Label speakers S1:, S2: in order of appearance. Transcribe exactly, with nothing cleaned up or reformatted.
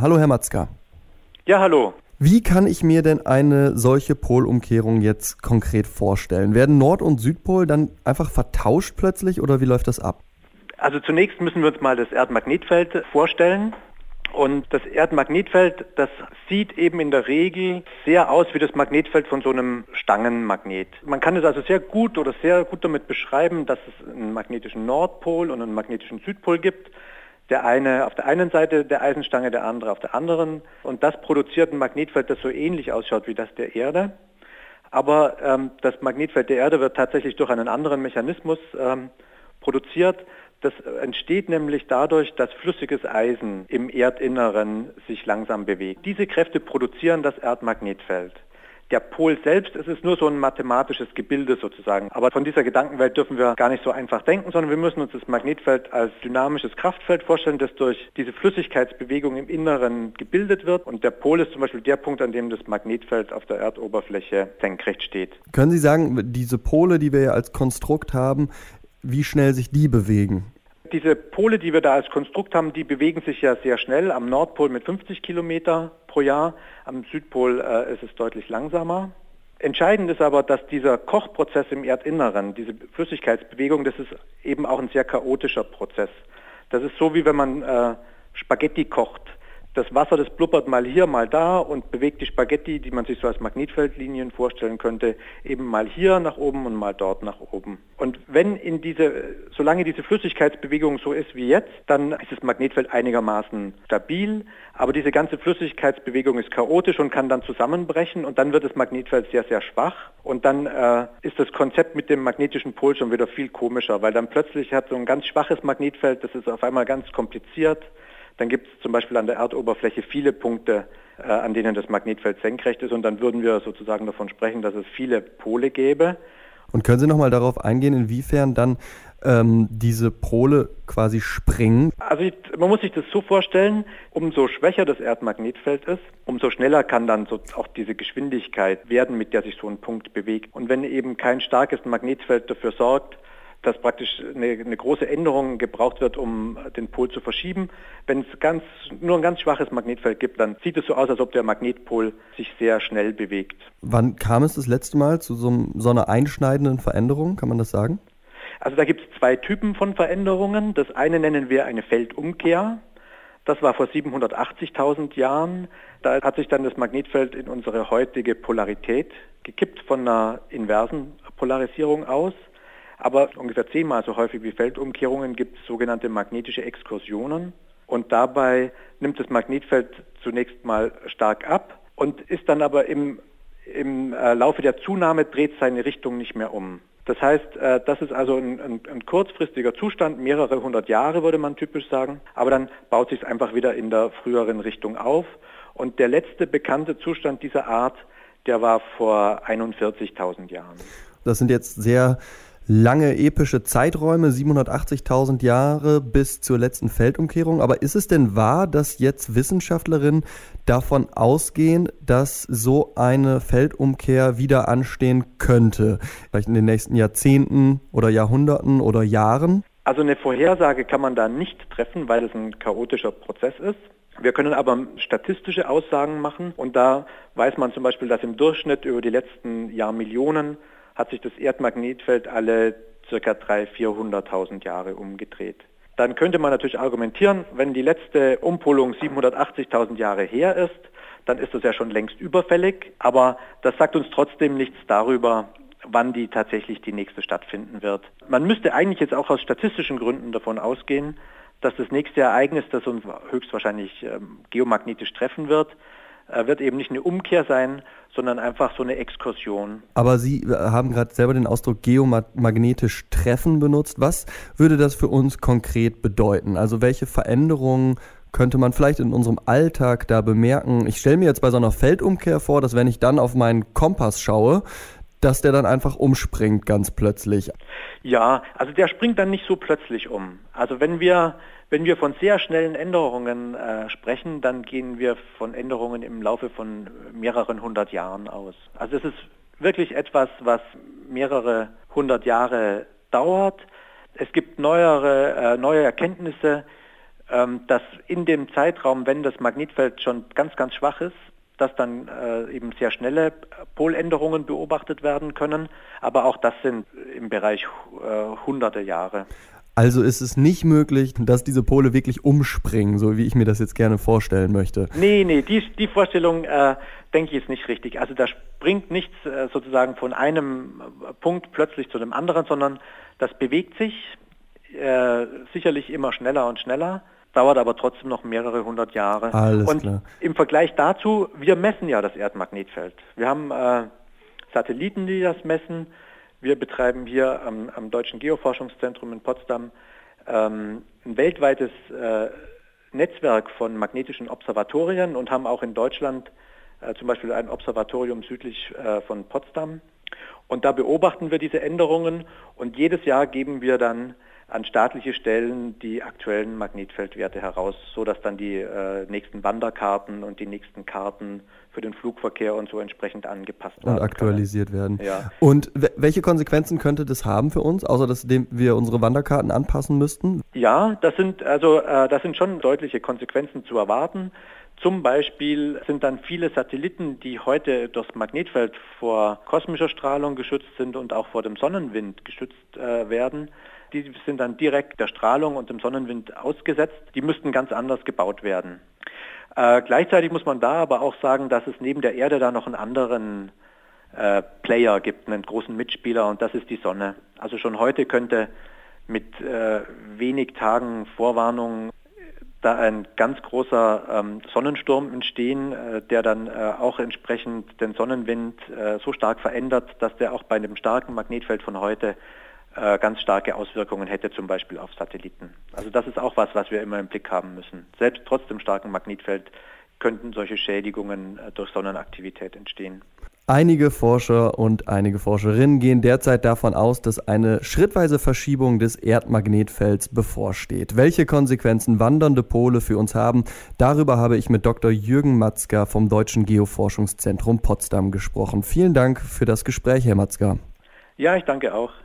S1: Hallo Herr Matzka.
S2: Ja, hallo.
S1: Wie kann ich mir denn eine solche Polumkehrung jetzt konkret vorstellen? Werden Nord- und Südpol dann einfach vertauscht plötzlich oder wie läuft das ab?
S2: Also zunächst müssen wir uns mal das Erdmagnetfeld vorstellen. Und das Erdmagnetfeld, das sieht eben in der Regel sehr aus wie das Magnetfeld von so einem Stangenmagnet. Man kann es also sehr gut oder sehr gut damit beschreiben, dass es einen magnetischen Nordpol und einen magnetischen Südpol gibt. Der eine auf der einen Seite der Eisenstange, der andere auf der anderen. Und das produziert ein Magnetfeld, das so ähnlich ausschaut wie das der Erde. Aber ähm, das Magnetfeld der Erde wird tatsächlich durch einen anderen Mechanismus ähm, produziert. Das entsteht nämlich dadurch, dass flüssiges Eisen im Erdinneren sich langsam bewegt. Diese Kräfte produzieren das Erdmagnetfeld. Der Pol selbst, es ist nur so ein mathematisches Gebilde sozusagen. Aber von dieser Gedankenwelt dürfen wir gar nicht so einfach denken, sondern wir müssen uns das Magnetfeld als dynamisches Kraftfeld vorstellen, das durch diese Flüssigkeitsbewegung im Inneren gebildet wird. Und der Pol ist zum Beispiel der Punkt, an dem das Magnetfeld auf der Erdoberfläche senkrecht steht.
S1: Können Sie sagen, diese Pole, die wir ja als Konstrukt haben, wie schnell sich die bewegen?
S2: Diese Pole, die wir da als Konstrukt haben, die bewegen sich ja sehr schnell. Am Nordpol mit fünfzig Kilometer pro Jahr, am Südpol äh, ist es deutlich langsamer. Entscheidend ist aber, dass dieser Kochprozess im Erdinneren, diese Flüssigkeitsbewegung, das ist eben auch ein sehr chaotischer Prozess. Das ist so, wie wenn man äh, Spaghetti kocht. Das Wasser, das blubbert mal hier, mal da und bewegt die Spaghetti, die man sich so als Magnetfeldlinien vorstellen könnte, eben mal hier nach oben und mal dort nach oben. Und wenn in diese, solange diese Flüssigkeitsbewegung so ist wie jetzt, dann ist das Magnetfeld einigermaßen stabil, aber diese ganze Flüssigkeitsbewegung ist chaotisch und kann dann zusammenbrechen und dann wird das Magnetfeld sehr, sehr schwach und dann äh, ist das Konzept mit dem magnetischen Pol schon wieder viel komischer, weil dann plötzlich hat so ein ganz schwaches Magnetfeld, das ist auf einmal ganz kompliziert. Dann gibt es zum Beispiel an der Erdoberfläche viele Punkte, äh, an denen das Magnetfeld senkrecht ist und dann würden wir sozusagen davon sprechen, dass es viele Pole gäbe.
S1: Und können Sie nochmal darauf eingehen, inwiefern dann ähm, diese Pole quasi springen?
S2: Also man muss sich das so vorstellen, umso schwächer das Erdmagnetfeld ist, umso schneller kann dann so auch diese Geschwindigkeit werden, mit der sich so ein Punkt bewegt. Und wenn eben kein starkes Magnetfeld dafür sorgt, dass praktisch eine, eine große Änderung gebraucht wird, um den Pol zu verschieben. Wenn es ganz, nur ein ganz schwaches Magnetfeld gibt, dann sieht es so aus, als ob der Magnetpol sich sehr schnell bewegt.
S1: Wann kam es das letzte Mal zu so, so einer einschneidenden Veränderung, kann man das sagen?
S2: Also da gibt es zwei Typen von Veränderungen. Das eine nennen wir eine Feldumkehr. Das war vor siebenhundertachtzigtausend Jahren. Da hat sich dann das Magnetfeld in unsere heutige Polarität gekippt von einer inversen Polarisierung aus. Aber ungefähr zehnmal so häufig wie Feldumkehrungen gibt es sogenannte magnetische Exkursionen. Und dabei nimmt das Magnetfeld zunächst mal stark ab und ist dann aber im, im äh, Laufe der Zunahme dreht seine Richtung nicht mehr um. Das heißt, äh, das ist also ein, ein, ein kurzfristiger Zustand, mehrere hundert Jahre würde man typisch sagen. Aber dann baut sich es einfach wieder in der früheren Richtung auf. Und der letzte bekannte Zustand dieser Art, der war vor einundvierzigtausend Jahren.
S1: Das sind jetzt sehr lange epische Zeiträume, siebenhundertachtzigtausend Jahre bis zur letzten Feldumkehrung. Aber ist es denn wahr, dass jetzt Wissenschaftlerinnen davon ausgehen, dass so eine Feldumkehr wieder anstehen könnte? Vielleicht in den nächsten Jahrzehnten oder Jahrhunderten oder Jahren?
S2: Also eine Vorhersage kann man da nicht treffen, weil es ein chaotischer Prozess ist. Wir können aber statistische Aussagen machen und da weiß man zum Beispiel, dass im Durchschnitt über die letzten Jahrmillionen hat sich das Erdmagnetfeld alle ca. dreihunderttausend, vierhunderttausend Jahre umgedreht. Dann könnte man natürlich argumentieren, wenn die letzte Umpolung siebenhundertachtzigtausend Jahre her ist, dann ist das ja schon längst überfällig, aber das sagt uns trotzdem nichts darüber, wann die tatsächlich die nächste stattfinden wird. Man müsste eigentlich jetzt auch aus statistischen Gründen davon ausgehen, dass das nächste Ereignis, das uns höchstwahrscheinlich ähm, geomagnetisch treffen wird, äh, wird eben nicht eine Umkehr sein, sondern einfach so eine Exkursion.
S1: Aber Sie haben gerade selber den Ausdruck geomagnetisch treffen benutzt. Was würde das für uns konkret bedeuten? Also welche Veränderungen könnte man vielleicht in unserem Alltag da bemerken? Ich stelle mir jetzt bei so einer Feldumkehr vor, dass wenn ich dann auf meinen Kompass schaue, dass der dann einfach umspringt ganz plötzlich.
S2: Ja, also der springt dann nicht so plötzlich um. Also wenn wir, wenn wir von sehr schnellen Änderungen äh, sprechen, dann gehen wir von Änderungen im Laufe von mehreren hundert Jahren aus. Also es ist wirklich etwas, was mehrere hundert Jahre dauert. Es gibt neuere, äh, neue Erkenntnisse, ähm, dass in dem Zeitraum, wenn das Magnetfeld schon ganz, ganz schwach ist, dass dann äh, eben sehr schnelle Poländerungen beobachtet werden können. Aber auch das sind im Bereich äh, hunderte Jahre.
S1: Also ist es nicht möglich, dass diese Pole wirklich umspringen, so wie ich mir das jetzt gerne vorstellen möchte?
S2: Nee, nee, die, die Vorstellung, äh, denke ich, ist nicht richtig. Also da springt nichts äh, sozusagen von einem Punkt plötzlich zu dem anderen, sondern das bewegt sich äh, sicherlich immer schneller und schneller, dauert aber trotzdem noch mehrere hundert Jahre.
S1: Alles
S2: und
S1: klar.
S2: Im Vergleich dazu, wir messen ja das Erdmagnetfeld. Wir haben äh, Satelliten, die das messen. Wir betreiben hier am, am Deutschen Geoforschungszentrum in Potsdam ähm, ein weltweites äh, Netzwerk von magnetischen Observatorien und haben auch in Deutschland äh, zum Beispiel ein Observatorium südlich äh, von Potsdam. Und da beobachten wir diese Änderungen und jedes Jahr geben wir dann an staatliche Stellen die aktuellen Magnetfeldwerte heraus, sodass dann die äh, nächsten Wanderkarten und die nächsten Karten für den Flugverkehr und so entsprechend angepasst werden.
S1: Und aktualisiert
S2: können.
S1: werden.
S2: Ja.
S1: Und w- welche Konsequenzen könnte das haben für uns, außer dass wir unsere Wanderkarten anpassen müssten?
S2: Ja, das sind also äh, das sind schon deutliche Konsequenzen zu erwarten. Zum Beispiel sind dann viele Satelliten, die heute durchs Magnetfeld vor kosmischer Strahlung geschützt sind und auch vor dem Sonnenwind geschützt äh, werden, die sind dann direkt der Strahlung und dem Sonnenwind ausgesetzt. Die müssten ganz anders gebaut werden. Äh, gleichzeitig muss man da aber auch sagen, dass es neben der Erde da noch einen anderen äh, Player gibt, einen großen Mitspieler, und das ist die Sonne. Also schon heute könnte mit äh, wenig Tagen Vorwarnung da ein ganz großer ähm, Sonnensturm entstehen, äh, der dann äh, auch entsprechend den Sonnenwind äh, so stark verändert, dass der auch bei einem starken Magnetfeld von heute äh, ganz starke Auswirkungen hätte, zum Beispiel auf Satelliten. Also das ist auch was, was wir immer im Blick haben müssen. Selbst trotz dem starken Magnetfeld könnten solche Schädigungen äh, durch Sonnenaktivität entstehen.
S1: Einige Forscher und einige Forscherinnen gehen derzeit davon aus, dass eine schrittweise Verschiebung des Erdmagnetfelds bevorsteht. Welche Konsequenzen wandernde Pole für uns haben, darüber habe ich mit Doktor Jürgen Matzka vom Deutschen Geoforschungszentrum Potsdam gesprochen. Vielen Dank für das Gespräch, Herr Matzka.
S2: Ja, ich danke auch.